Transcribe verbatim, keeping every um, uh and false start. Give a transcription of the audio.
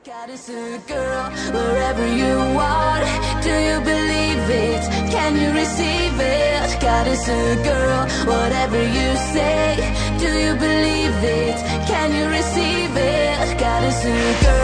Goddess girl, wherever you are, do you believe it? Can you receive it? Goddess girl, whatever you say, do you believe it? Can you receive it? Goddess girl.